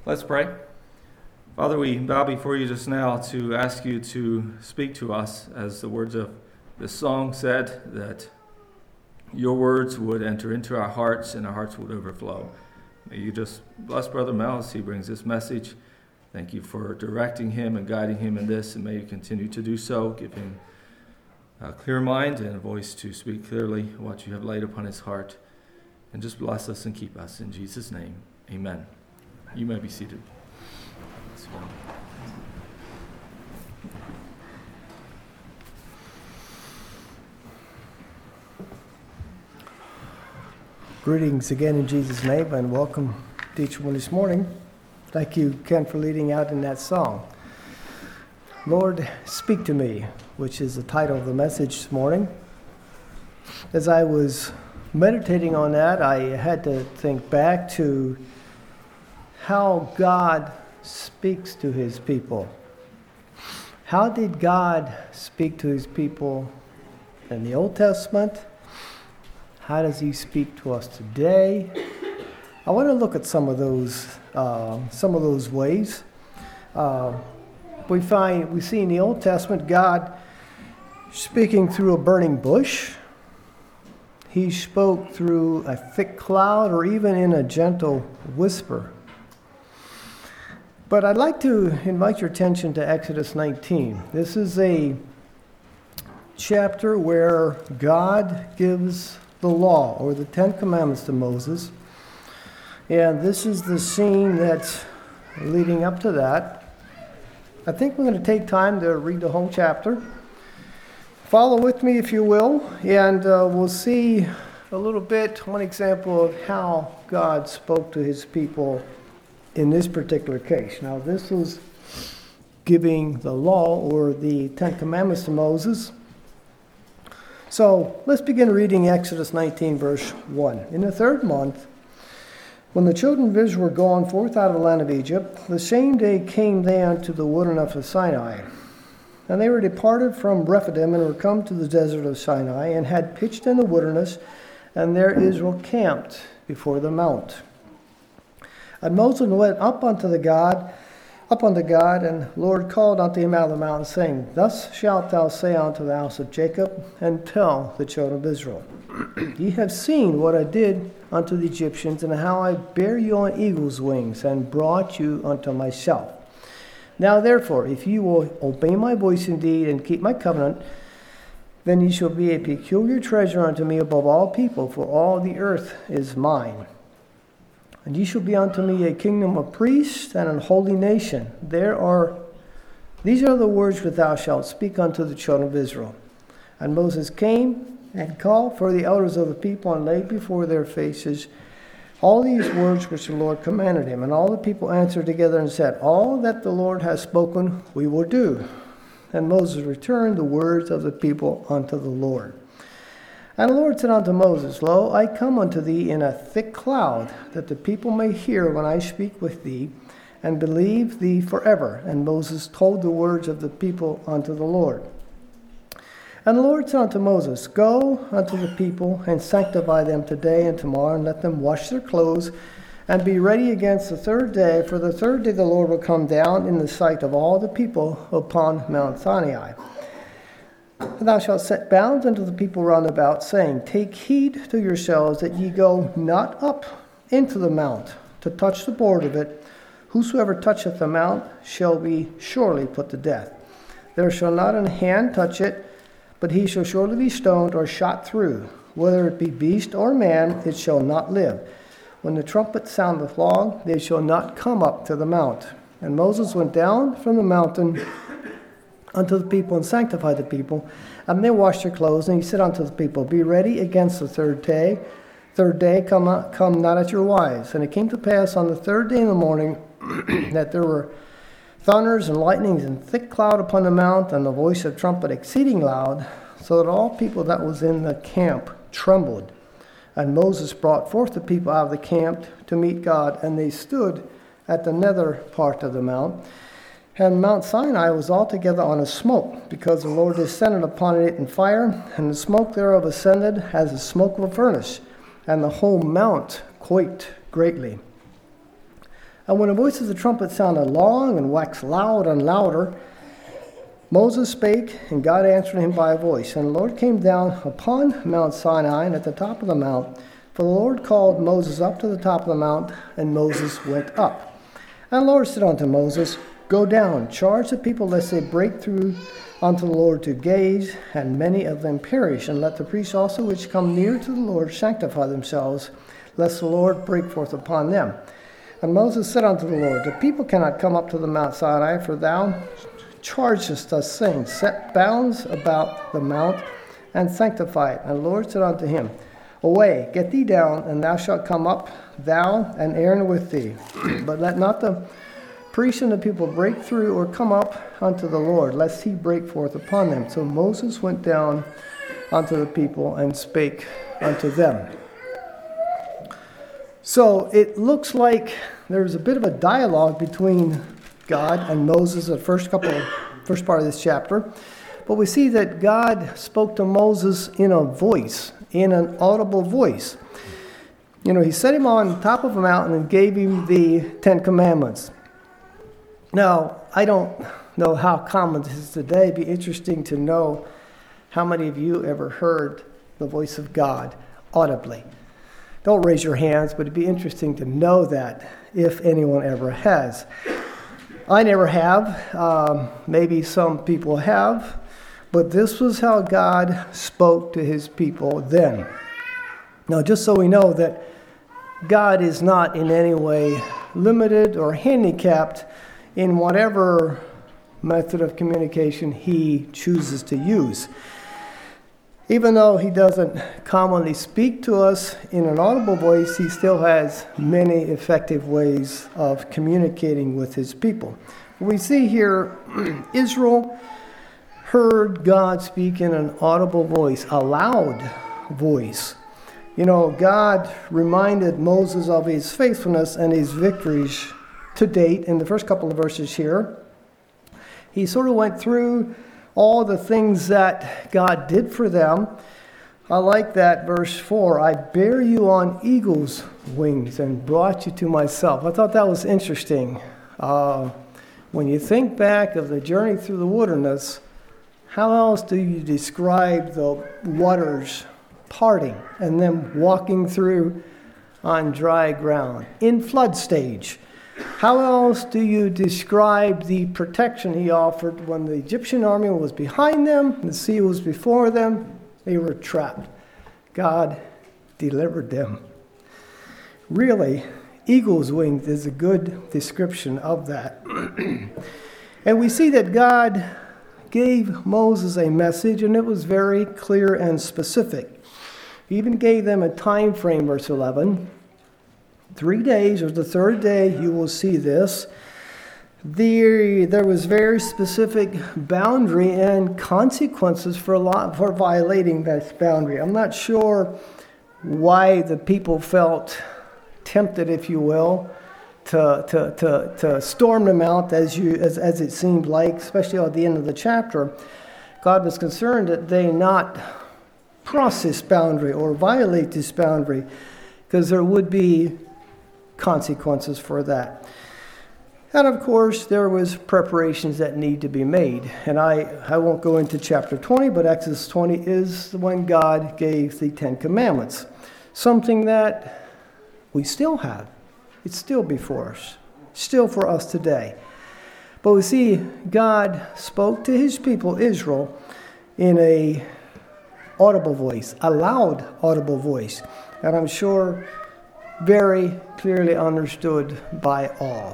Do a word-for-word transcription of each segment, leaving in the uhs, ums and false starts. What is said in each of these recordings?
Let's pray. Father, we bow before you just now to ask you to speak to us, as the words of the song said, that your words would enter into our hearts and our hearts would overflow. May you just bless Brother Mel as he brings this message. Thank you for directing him and guiding him in this, and may you continue to do so. Give him a clear mind and a voice to speak clearly what you have laid upon his heart. And just bless us and keep us. In Jesus' name, amen. You may be seated. Greetings again in Jesus' name, and welcome to each one this morning. Thank you, Ken, for leading out in that song. Lord, speak to me, which is the title of the message this morning. As I was meditating on that, I had to think back to how God speaks to his people. How did God speak to his people in the Old Testament? How does he speak to us today? I want to look at some of those, uh, some of those ways. Uh, we find we see in the Old Testament God speaking through a burning bush. He spoke through a thick cloud, or even in a gentle whisper. But I'd like to invite your attention to Exodus nineteen. This is a chapter where God gives the law, or the Ten Commandments, to Moses. And this is the scene that's leading up to that. I think we're going to take time to read the whole chapter. Follow with me, if you will, and uh, we'll see a little bit, one example of how God spoke to his people in this particular case. Now, this was giving the law, or the Ten Commandments, to Moses. So let's begin reading Exodus nineteen, verse one. In the third month, when the children of Israel were gone forth out of the land of Egypt, the same day came they unto the wilderness of Sinai. And they were departed from Rephidim, and were come to the desert of Sinai, and had pitched in the wilderness, and there Israel camped before the mount. And Moses went up unto the God, up unto God, and the Lord called unto him out of the mountain, saying, Thus shalt thou say unto the house of Jacob, and tell the children of Israel, Ye have seen what I did unto the Egyptians, and how I bare you on eagle's wings, and brought you unto myself. Now therefore, if you will obey my voice indeed, and keep my covenant, then ye shall be a peculiar treasure unto me above all people, for all the earth is mine. And ye shall be unto me a kingdom of priests and an holy nation. There are, these are the words which thou shalt speak unto the children of Israel. And Moses came and called for the elders of the people, and laid before their faces all these words which the Lord commanded him. And all the people answered together and said, All that the Lord has spoken we will do. And Moses returned the words of the people unto the Lord. And the Lord said unto Moses, Lo, I come unto thee in a thick cloud, that the people may hear when I speak with thee, and believe thee forever. And Moses told the words of the people unto the Lord. And the Lord said unto Moses, Go unto the people, and sanctify them today and tomorrow, and let them wash their clothes, and be ready against the third day. For the third day the Lord will come down in the sight of all the people upon Mount Sinai. And thou shalt set bounds unto the people round about, saying, Take heed to yourselves that ye go not up into the mount to touch the board of it. Whosoever toucheth the mount shall be surely put to death. There shall not an hand touch it, but he shall surely be stoned or shot through. Whether it be beast or man, it shall not live. When the trumpet soundeth long, they shall not come up to the mount. And Moses went down from the mountain unto the people, and sanctified the people, and they washed their clothes. And he said unto the people, Be ready against the third day. Third day, come not, come not at your wives. And it came to pass on the third day in the morning that there were thunders and lightnings and thick cloud upon the mount, and the voice of trumpet exceeding loud, so that all people that was in the camp trembled. And Moses brought forth the people out of the camp to meet God, and they stood at the nether part of the mount. And Mount Sinai was altogether on a smoke, because the Lord descended upon it in fire, and the smoke thereof ascended as the smoke of a furnace, and the whole mount quaked greatly. And when the voice of the trumpet sounded long and waxed loud and louder, Moses spake, and God answered him by a voice. And the Lord came down upon Mount Sinai, and at the top of the mount, for the Lord called Moses up to the top of the mount, and Moses went up. And the Lord said unto Moses, Go down, charge the people lest they break through unto the Lord to gaze, and many of them perish. And let the priests also which come near to the Lord sanctify themselves, lest the Lord break forth upon them. And Moses said unto the Lord, The people cannot come up to the Mount Sinai, for thou chargest us, saying, Set bounds about the mount, and sanctify it. And the Lord said unto him, Away, get thee down, and thou shalt come up, thou and Aaron with thee. But let not the priests and the people break through or come up unto the Lord, lest he break forth upon them. So Moses went down unto the people and spake unto them. So it looks like there's a bit of a dialogue between God and Moses, the first couple, first part of this chapter. But we see that God spoke to Moses in a voice, in an audible voice. You know, he set him on top of a mountain and gave him the Ten Commandments. Now, I don't know how common this is today. It'd be interesting to know how many of you ever heard the voice of God audibly. Don't raise your hands, but it'd be interesting to know that if anyone ever has. I never have. Um, maybe some people have. But this was how God spoke to his people then. Now, just so we know that God is not in any way limited or handicapped in whatever method of communication he chooses to use. Even though he doesn't commonly speak to us in an audible voice, he still has many effective ways of communicating with his people. We see here Israel heard God speak in an audible voice, a loud voice. You know, God reminded Moses of his faithfulness and his victories to date in the first couple of verses here. He sort of went through all the things that God did for them. I like that verse four. I bear you on eagle's wings and brought you to myself. I thought that was interesting. Uh, when you think back of the journey through the wilderness, how else do you describe the waters parting and them walking through on dry ground in flood stage? How else do you describe the protection he offered when the Egyptian army was behind them, the sea was before them, they were trapped? God delivered them. Really, eagle's wings is a good description of that. And we see that God gave Moses a message, and it was very clear and specific. He even gave them a time frame, verse eleven. Three days, or the third day, you will see this. There, there was very specific boundary and consequences for a lot, for violating that boundary. I'm not sure why the people felt tempted, if you will, to to to, to storm the mount as you as, as it seemed like, especially at the end of the chapter. God was concerned that they not cross this boundary or violate this boundary, because there would be consequences for that. And of course, there was preparations that need to be made. And I, I won't go into chapter twenty, but Exodus twenty is when God gave the Ten Commandments. Something that we still have. It's still before us. Still for us today. But we see God spoke to his people, Israel, in a audible voice, a loud audible voice. And I'm sure very clearly understood by all.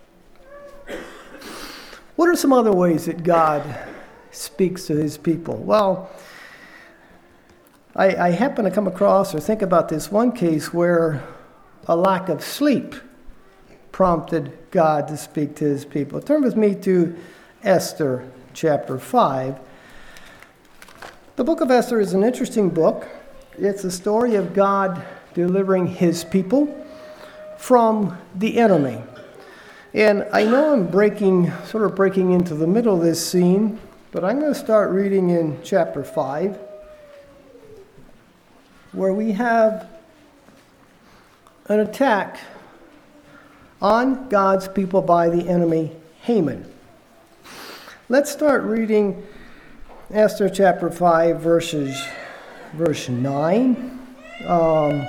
What are some other ways that God speaks to his people? Well, I, I happen to come across or think about this one case where a lack of sleep prompted God to speak to his people. Turn with me to Esther chapter five. The book of Esther is an interesting book. It's a story of God delivering his people from the enemy. And I know I'm breaking, sort of breaking into the middle of this scene, but I'm going to start reading in chapter five, where we have an attack on God's people by the enemy Haman. Let's start reading Esther chapter five, verses, verse nine. Um,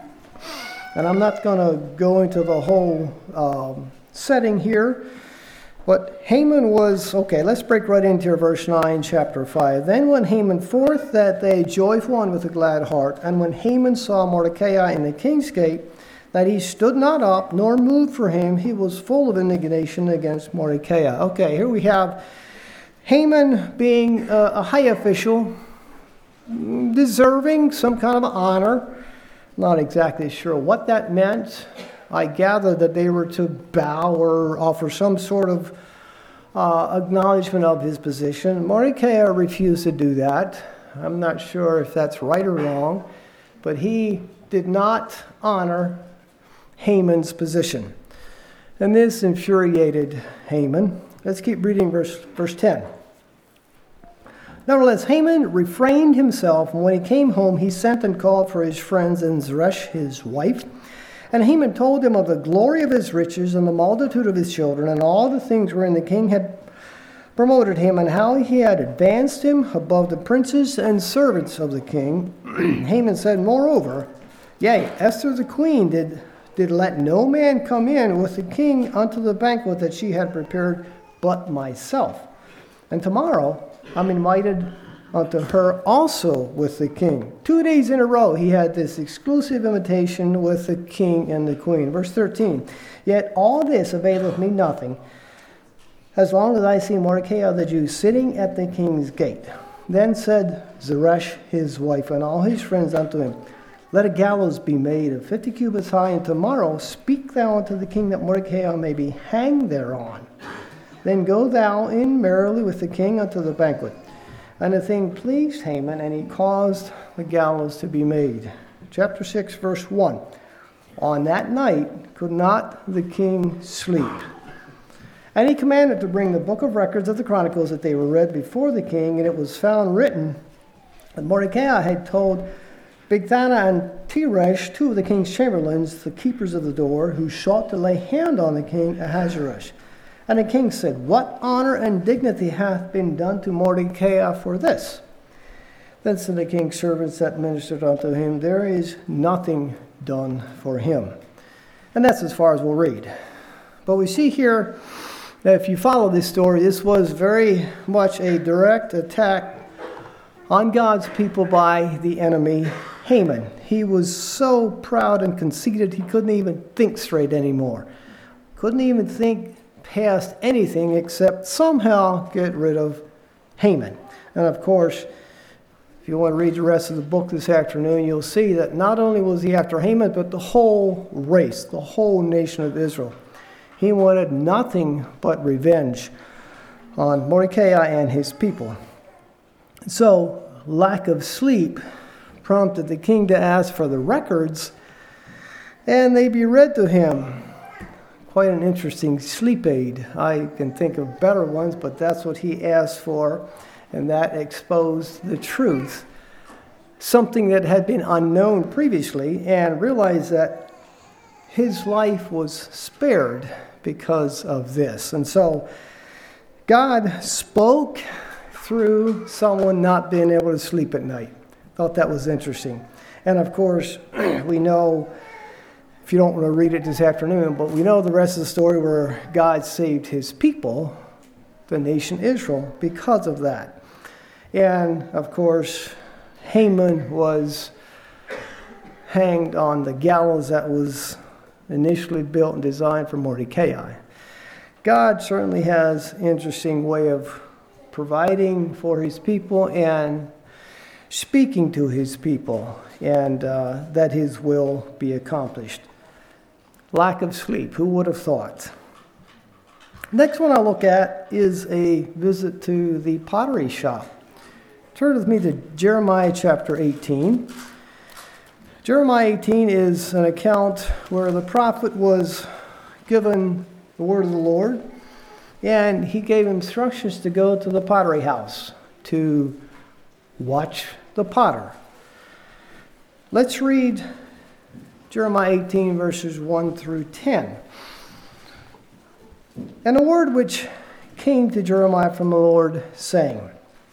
and I'm not going to go into the whole um, setting here. But Haman was, okay, let's break right into verse nine, chapter five. Then went Haman forth that day joyful and with a glad heart. And when Haman saw Mordecai in the king's gate, that he stood not up, nor moved for him, he was full of indignation against Mordecai. Okay, here we have Haman being a, a high official, deserving some kind of honor. Not exactly sure what that meant. I gather that they were to bow or offer some sort of uh, acknowledgement of his position. Mordecai refused to do that. I'm not sure if that's right or wrong, but he did not honor Haman's position. And this infuriated Haman. Let's keep reading verse, verse ten. Nevertheless, Haman refrained himself, and when he came home, he sent and called for his friends and Zeresh, his wife. And Haman told him of the glory of his riches and the multitude of his children and all the things wherein the king had promoted him and how he had advanced him above the princes and servants of the king. Haman said, moreover, yea, Esther the queen did, did let no man come in with the king unto the banquet that she had prepared but myself. And tomorrow I'm invited unto her also with the king. Two days in a row he had this exclusive invitation with the king and the queen. Verse thirteen, yet all this availeth me nothing, as long as I see Mordecai the Jew sitting at the king's gate. Then said Zeresh his wife and all his friends unto him, let a gallows be made of fifty cubits high, and tomorrow speak thou unto the king that Mordecai may be hanged thereon. Then go thou in merrily with the king unto the banquet. And the thing pleased Haman, and he caused the gallows to be made. Chapter six, verse one. On that night could not the king sleep. And he commanded to bring the book of records of the Chronicles, that they were read before the king, and it was found written that Mordecai had told Bigthana and Teresh, two of the king's chamberlains, the keepers of the door, who sought to lay hand on the king Ahasuerus. And the king said, what honor and dignity hath been done to Mordecai for this? Then said the king's servants that ministered unto him, there is nothing done for him. And that's as far as we'll read. But we see here that if you follow this story, this was very much a direct attack on God's people by the enemy Haman. He was so proud and conceited he couldn't even think straight anymore. Couldn't even think past anything except somehow get rid of Haman. And of course, if you want to read the rest of the book this afternoon, you'll see that not only was he after Haman, but the whole race, the whole nation of Israel. He wanted nothing but revenge on Mordecai and his people. So, lack of sleep prompted the king to ask for the records, and they be read to him. Quite an interesting sleep aid. I can think of better ones, but that's what he asked for, and that exposed the truth. Something that had been unknown previously, and realized that his life was spared because of this. And so God spoke through someone not being able to sleep at night. Thought that was interesting. And of course, we know, if you don't want to read it this afternoon, but we know the rest of the story where God saved his people, the nation Israel, because of that. And of course, Haman was hanged on the gallows that was initially built and designed for Mordecai. God certainly has an interesting way of providing for his people and speaking to his people, and uh, that his will be accomplished. Lack of sleep, who would have thought? Next one I'll look at is a visit to the pottery shop. Turn with me to Jeremiah chapter eighteen. Jeremiah eighteen is an account where the prophet was given the word of the Lord, and he gave instructions to go to the pottery house to watch the potter. Let's read Jeremiah eighteen, verses one through ten. And a word which came to Jeremiah from the Lord, saying,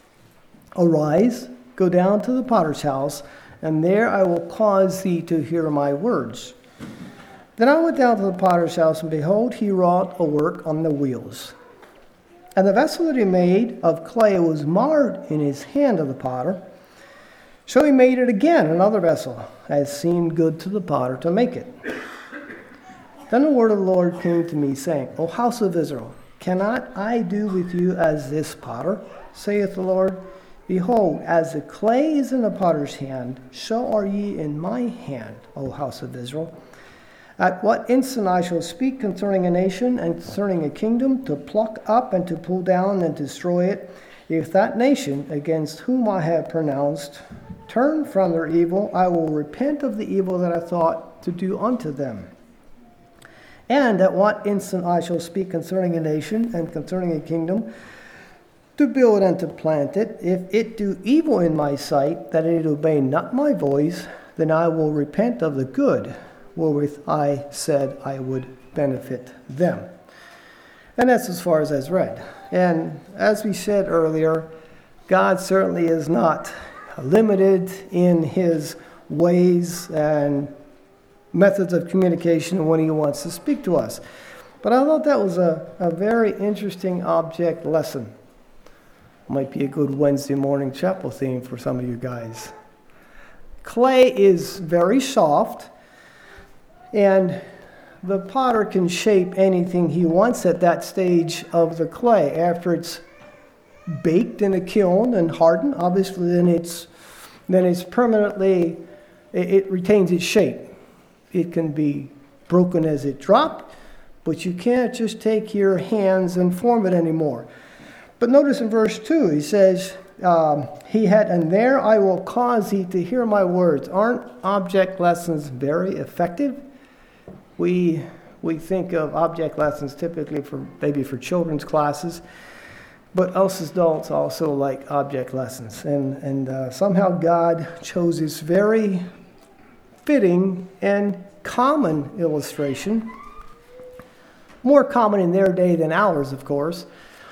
Arise, go down to the potter's house, and there I will cause thee to hear my words. Then I went down to the potter's house, and behold, he wrought a work on the wheels. And the vessel that he made of clay was marred in his hand of the potter. So he made it again, another vessel, as seemed good to the potter to make it. Then the word of the Lord came to me, saying, O house of Israel, cannot I do with you as this potter, saith the Lord? Behold, as the clay is in the potter's hand, so are ye in my hand, O house of Israel. At what instant I shall speak concerning a nation and concerning a kingdom, to pluck up and to pull down and destroy it, if that nation against whom I have pronounced turn from their evil, I will repent of the evil that I thought to do unto them. And at what instant I shall speak concerning a nation and concerning a kingdom, to build and to plant it, if it do evil in my sight, that it obey not my voice, then I will repent of the good wherewith I said I would benefit them. And that's as far as I've read. And as we said earlier, God certainly is not limited in his ways and methods of communication when he wants to speak to us. But I thought that was a, a very interesting object lesson. Might be a good Wednesday morning chapel theme for some of you guys. Clay is very soft, and the potter can shape anything he wants at that stage of the clay. After it's baked in a kiln and hardened, obviously then it's then it's permanently, it, it retains its shape. It can be broken as it dropped, but you can't just take your hands and form it anymore. But notice in verse two, he says, um, he had, and there I will cause thee to hear my words. Aren't object lessons very effective? We we think of object lessons typically for maybe for children's classes, but us adults also like object lessons. And, and uh, somehow God chose this very fitting and common illustration, more common in their day than ours, of course,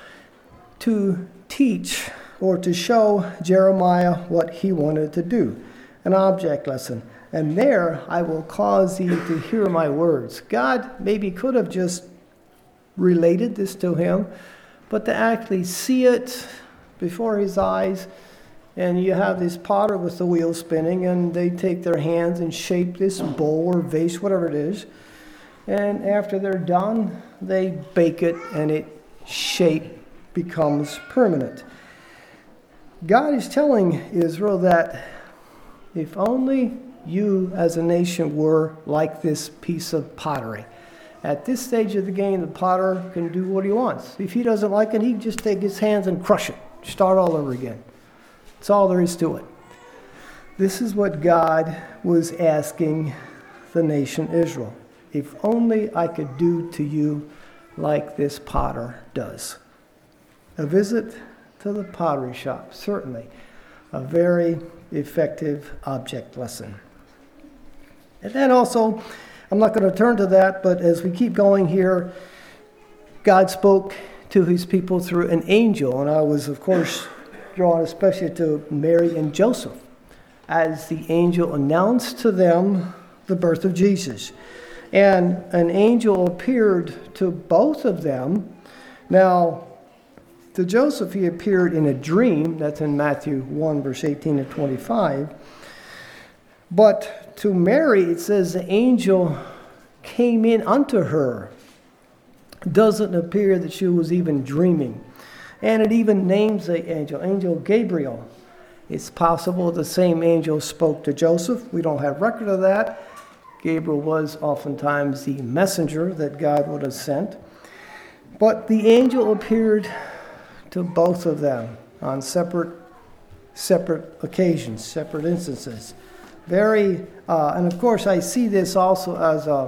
to teach or to show Jeremiah what he wanted to do, an object lesson. And there I will cause thee to hear my words. God maybe could have just related this to him, but to actually see it before his eyes, and you have this potter with the wheel spinning, and they take their hands and shape this bowl or vase, whatever it is. And after they're done, they bake it, and it shape becomes permanent. God is telling Israel that if only you as a nation were like this piece of pottery. At this stage of the game, the potter can do what he wants. If he doesn't like it, he can just take his hands and crush it, start all over again. That's all there is to it. This is what God was asking the nation Israel. If only I could do to you like this potter does. A visit to the pottery shop, certainly a very effective object lesson. And then also, I'm not going to turn to that, but as we keep going here, God spoke to his people through an angel, and I was, of course, drawn especially to Mary and Joseph, as the angel announced to them the birth of Jesus. And an angel appeared to both of them. Now, to Joseph, he appeared in a dream. That's in Matthew one, verse eighteen to twenty-five. But to Mary, it says the angel came in unto her. It doesn't appear that she was even dreaming. And it even names the angel, Angel Gabriel. It's possible the same angel spoke to Joseph. We don't have record of that. Gabriel was oftentimes the messenger that God would have sent. But the angel appeared to both of them on separate separate occasions, separate instances. Very, uh, and of course I see this also as a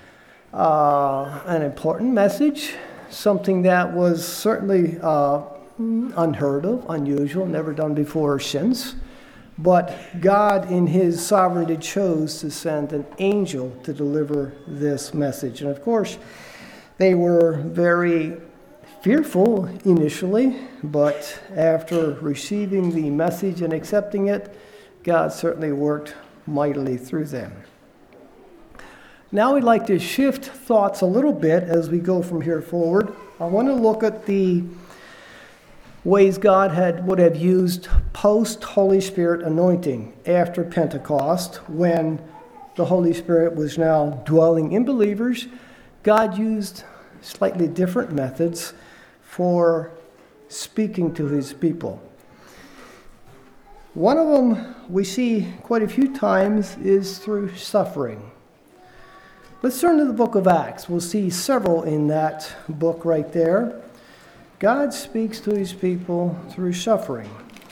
uh, an important message, something that was certainly uh, unheard of, unusual, never done before or since. But God, in his sovereignty, chose to send an angel to deliver this message. And of course, They were very fearful initially, but after receiving the message and accepting it, God certainly worked mightily through them. Now we'd like to shift thoughts a little bit as we go from here forward. I want to look at the ways God had would have used post-Holy Spirit anointing after Pentecost, when the Holy Spirit was now dwelling in believers. God used slightly different methods for speaking to his people. One of them we see quite a few times is through suffering. Let's turn to the book of Acts. We'll see several in that book right there. God speaks to his people through suffering.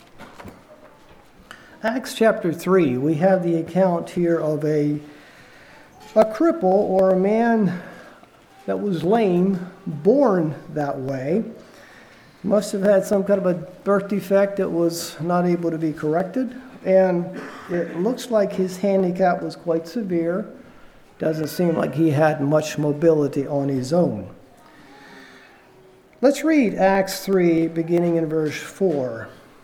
Acts chapter three, we have the account here of a, a cripple or a man that was lame, born that way. Must have had some kind of a birth defect that was not able to be corrected. And it looks like his handicap was quite severe. Doesn't seem like he had much mobility on his own. Let's read Acts three, beginning in verse four.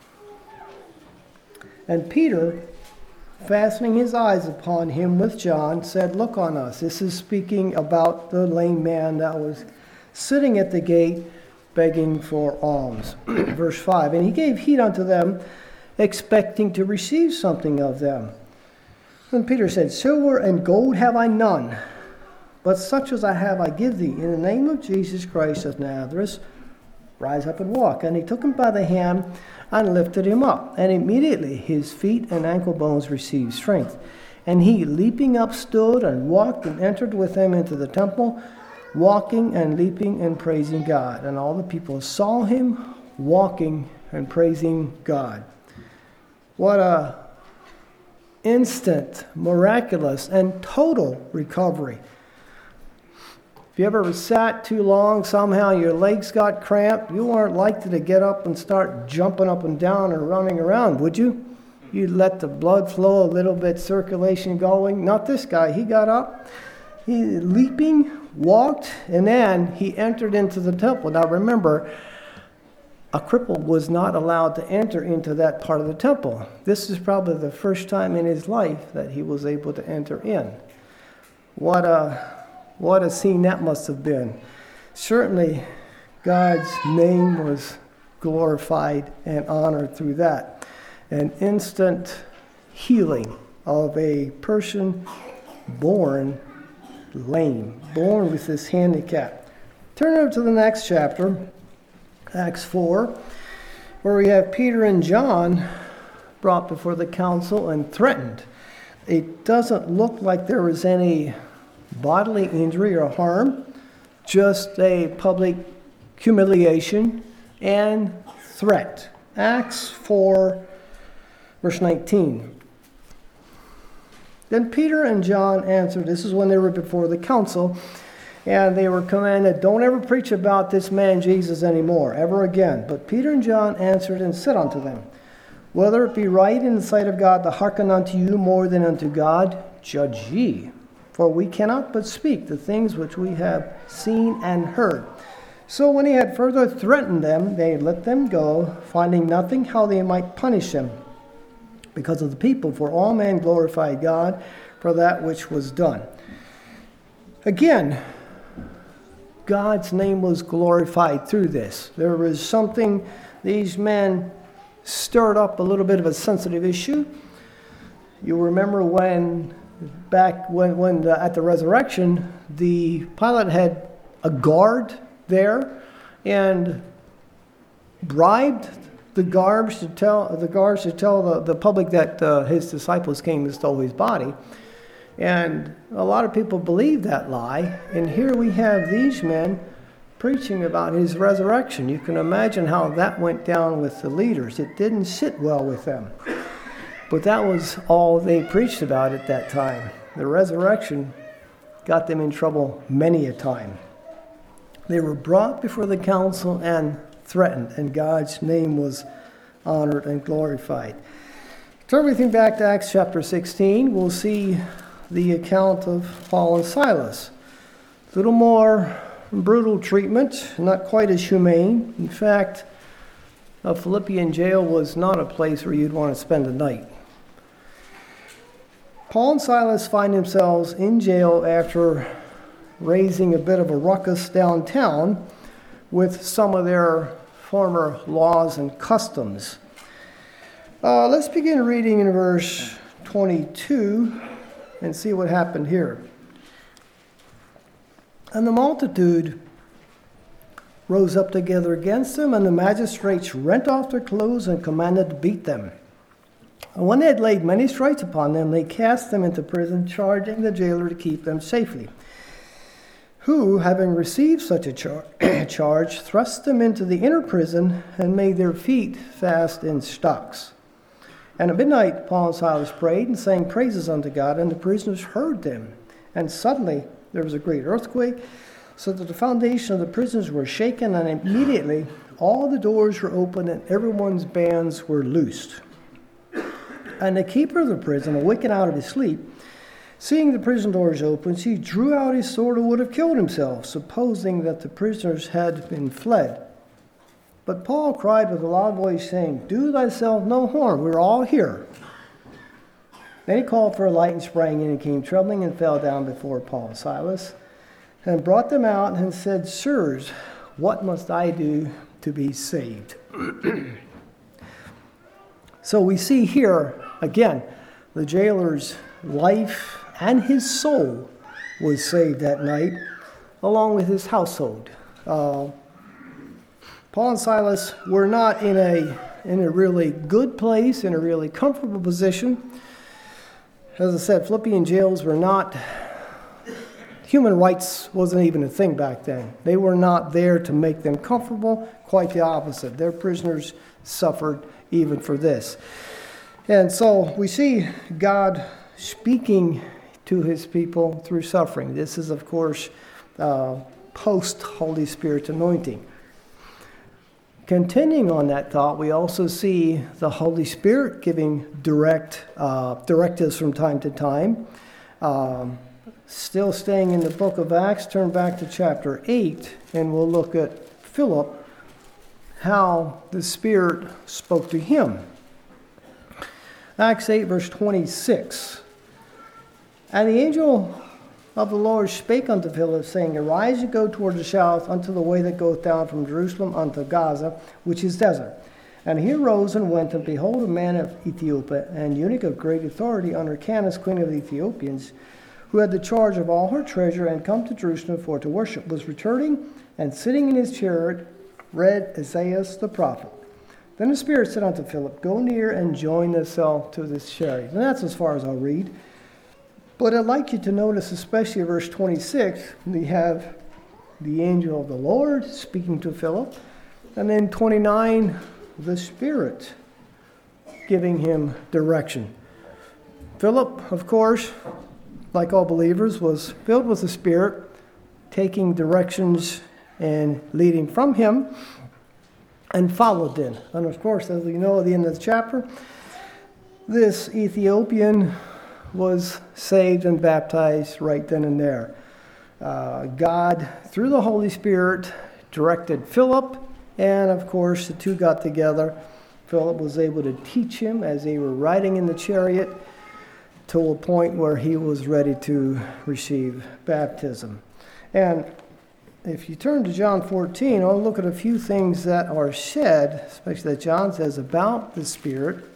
And Peter, fastening his eyes upon him with John, said, "Look on us." This is speaking about the lame man that was sitting at the gate begging for alms. Verse five, and he gave heed unto them, expecting to receive something of them. And Peter said, "Silver and gold have I none, but such as I have I give thee. In the name of Jesus Christ of Nazareth, rise up and walk." And he took him by the hand and lifted him up. And immediately his feet and ankle bones received strength. And he, leaping up, stood and walked and entered with them into the temple, walking and leaping and praising God. And all the people saw him walking and praising God. What a instant, miraculous, and total recovery. If you ever sat too long, somehow your legs got cramped, you weren't likely to get up and start jumping up and down or running around, would you? You'd let the blood flow a little bit, circulation going. Not this guy. He got up, he leaping, walked, and then he entered into the temple. Now remember, a cripple was not allowed to enter into that part of the temple. This is probably the first time in his life that he was able to enter in. What a, what a scene that must have been. Certainly, God's name was glorified and honored through that. An instant healing of a person born lame, born with this handicap. Turn over to the next chapter. Acts four, where we have Peter and John brought before the council and threatened. It doesn't look like there was any bodily injury or harm, just a public humiliation and threat. Acts four, verse nineteen. Then Peter and John answered, this is when they were before the council, and they were commanded, don't ever preach about this man Jesus anymore, ever again. But Peter and John answered and said unto them, whether it be right in the sight of God to hearken unto you more than unto God, judge ye. For we cannot but speak the things which we have seen and heard. So when he had further threatened them, they let them go, finding nothing how they might punish them, because of the people. For all men glorified God for that which was done. Again, God's name was glorified through this. There was something, these men stirred up a little bit of a sensitive issue. You remember when, back when, when the, at the resurrection, the Pilate had a guard there and bribed the guards to tell the guards to tell the, the public that uh, his disciples came and stole his body. And a lot of people believe that lie. And here we have these men preaching about his resurrection. You can imagine how that went down with the leaders. It didn't sit well with them. But that was all they preached about at that time. The resurrection got them in trouble many a time. They were brought before the council and threatened, and God's name was honored and glorified. Turn everything back to Acts chapter sixteen. We'll see the account of Paul and Silas. A little more brutal treatment, not quite as humane. In fact, a Philippian jail was not a place where you'd want to spend the night. Paul and Silas find themselves in jail after raising a bit of a ruckus downtown with some of their former laws and customs. Uh, let's begin reading in verse twenty-two and see what happened here. And the multitude rose up together against them, and the magistrates rent off their clothes and commanded to beat them. And when they had laid many stripes upon them, they cast them into prison, charging the jailer to keep them safely, who, having received such a char- charge, thrust them into the inner prison and made their feet fast in stocks. And at midnight Paul and Silas prayed and sang praises unto God, and the prisoners heard them. And suddenly there was a great earthquake, so that the foundation of the prisons were shaken, and immediately all the doors were opened and everyone's bands were loosed. And the keeper of the prison, awakened out of his sleep, seeing the prison doors open, he drew out his sword and would have killed himself, supposing that the prisoners had been fled. But Paul cried with a loud voice, saying, Do thyself no harm, we're all here. Then he called for a light and sprang in and came trembling and fell down before Paul and Silas, and brought them out and said, Sirs, what must I do to be saved? So we see here, again, the jailer's life and his soul was saved that night, along with his household. Uh, Paul and Silas were not in a in a really good place, in a really comfortable position. As I said, Philippian jails were not, human rights wasn't even a thing back then. They were not there to make them comfortable, quite the opposite. Their prisoners suffered even for this. And so we see God speaking to his people through suffering. This is, of course, uh, post-Holy Spirit anointing. Continuing on that thought, we also see the Holy Spirit giving direct uh, directives from time to time. Um, still staying in the book of Acts, turn back to chapter eight, and we'll look at Philip, how the Spirit spoke to him. Acts eight, verse twenty-six. And the angel of the Lord spake unto Philip, saying, Arise and go toward the south unto the way that goeth down from Jerusalem unto Gaza, which is desert. And he arose and went, and behold, a man of Ethiopia, and eunuch of great authority under Candace, queen of the Ethiopians, who had the charge of all her treasure, and come to Jerusalem for to worship, was returning, and sitting in his chariot, read Isaiah the prophet. Then the Spirit said unto Philip, Go near and join thyself to this chariot. And that's as far as I'll read. But I'd like you to notice, especially in verse twenty-six, we have the angel of the Lord speaking to Philip. And then twenty-nine, the Spirit giving him direction. Philip, of course, like all believers, was filled with the Spirit, taking directions and leading from him, and followed them. And of course, as we know at the end of the chapter, this Ethiopian was saved and baptized right then and there. Uh, God, through the Holy Spirit, directed Philip, and of course, the two got together. Philip was able to teach him as they were riding in the chariot to a point where he was ready to receive baptism. And if you turn to John fourteen, I'll look at a few things that are said, especially that John says about the Spirit.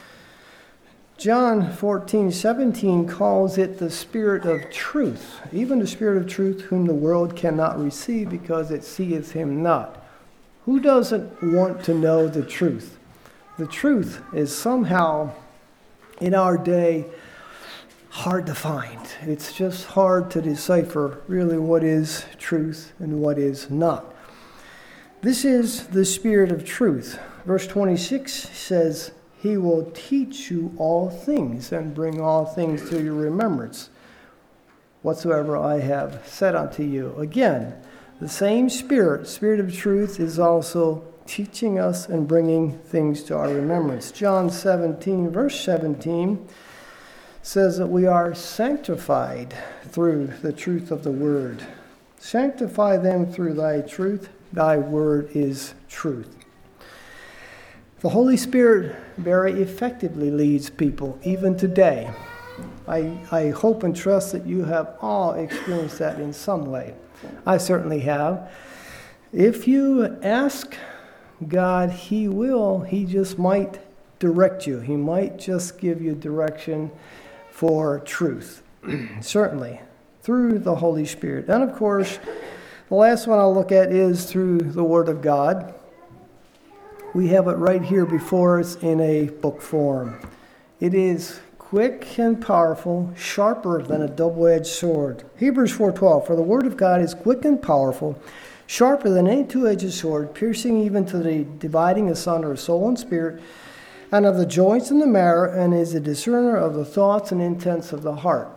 John fourteen seventeen calls it the Spirit of truth, even the Spirit of truth whom the world cannot receive because it seeth him not. Who doesn't want to know the truth? The truth is somehow, in our day, hard to find. It's just hard to decipher really what is truth and what is not. This is the Spirit of truth. Verse twenty-six says, He will teach you all things and bring all things to your remembrance, whatsoever I have said unto you. Again, the same Spirit, Spirit of truth, is also teaching us and bringing things to our remembrance. John seventeen, verse seventeen, says that we are sanctified through the truth of the Word. Sanctify them through thy truth. Thy word is truth. The Holy Spirit very effectively leads people, even today. I, I hope and trust that you have all experienced that in some way. I certainly have. If you ask God, He will. He just might direct you. He might just give you direction for truth. Certainly, through the Holy Spirit. And of course, the last one I'll look at is through the Word of God. We have it right here before us in a book form. It is quick and powerful, sharper than a double-edged sword. Hebrews four twelve, for the word of God is quick and powerful, sharper than any two-edged sword, piercing even to the dividing asunder of soul and spirit, and of the joints and the marrow, and is a discerner of the thoughts and intents of the heart.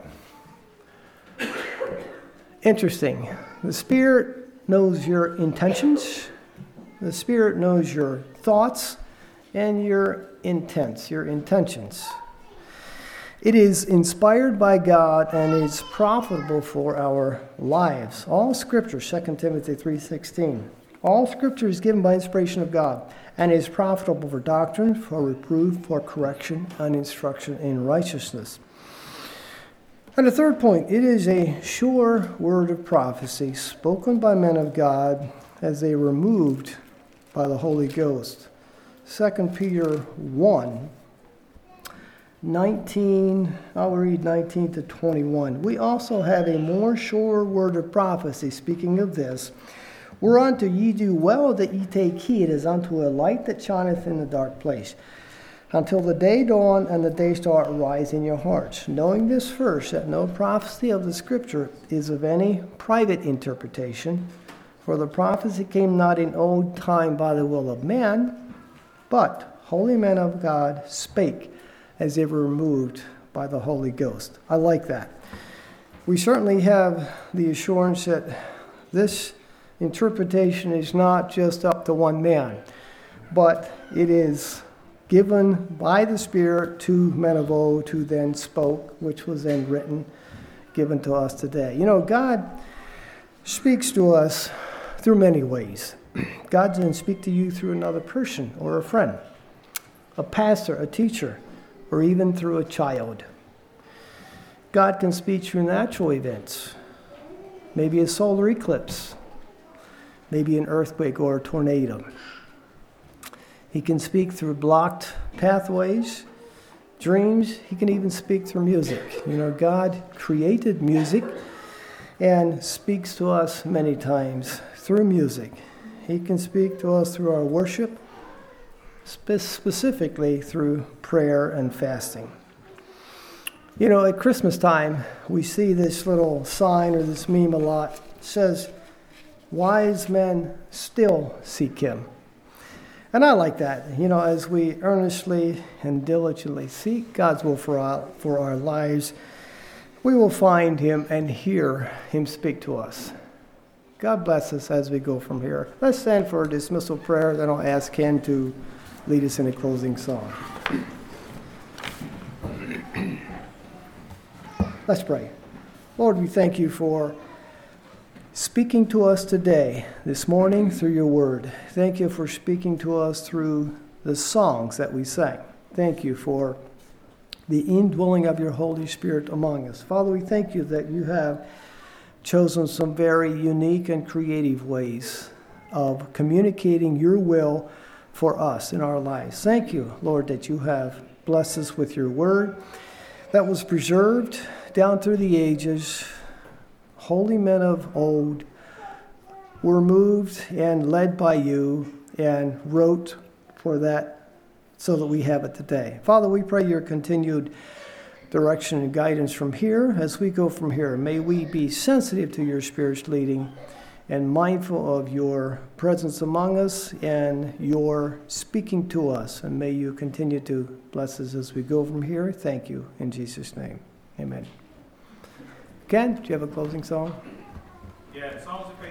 Interesting. The Spirit knows your intentions. The Spirit knows your thoughts and your intents, your intentions. It is inspired by God and is profitable for our lives. All Scripture, Second Timothy three sixteen. All Scripture is given by inspiration of God and is profitable for doctrine, for reproof, for correction, and instruction in righteousness. And the third point, it is a sure word of prophecy spoken by men of God as they were moved by the Holy Ghost. Second Peter one, nineteen, I'll read nineteen to twenty-one. We also have a more sure word of prophecy, speaking of this, whereunto ye do well that ye take heed as unto a light that shineth in the dark place, until the day dawn and the day star arise in your hearts, knowing this first, that no prophecy of the Scripture is of any private interpretation, for the prophecy came not in old time by the will of man, but holy men of God spake as they were moved by the Holy Ghost. I like that. We certainly have the assurance that this interpretation is not just up to one man, but it is given by the Spirit to men of old who then spoke, which was then written, given to us today. You know, God speaks to us through many ways. God doesn't speak to you through another person or a friend, a pastor, a teacher, or even through a child. God can speak through natural events, maybe a solar eclipse, maybe an earthquake or a tornado. He can speak through blocked pathways, dreams. He can even speak through music. You know, God created music and speaks to us many times through music. He can speak to us through our worship, spe- specifically through prayer and fasting. You know, at Christmas time, we see this little sign or this meme a lot. It says, wise men still seek him. And I like that. You know, as we earnestly and diligently seek God's will for our, for our lives, we will find him and hear him speak to us. God bless us as we go from here. Let's stand for a dismissal prayer, then I'll ask Ken to lead us in a closing song. Let's pray. Lord, we thank you for speaking to us today, this morning, through your word. Thank you for speaking to us through the songs that we sang. Thank you for the indwelling of your Holy Spirit among us. Father, we thank you that you have chosen some very unique and creative ways of communicating your will for us in our lives. Thank you, Lord, that you have blessed us with your word that was preserved down through the ages. Holy men of old were moved and led by you and wrote for that so that we have it today. Father, we pray your continued direction and guidance from here as we go from here. May we be sensitive to your Spirit's leading and mindful of your presence among us and your speaking to us. And may you continue to bless us as we go from here. Thank you. In Jesus' name, amen. Ken, do you have a closing song? Yeah, songs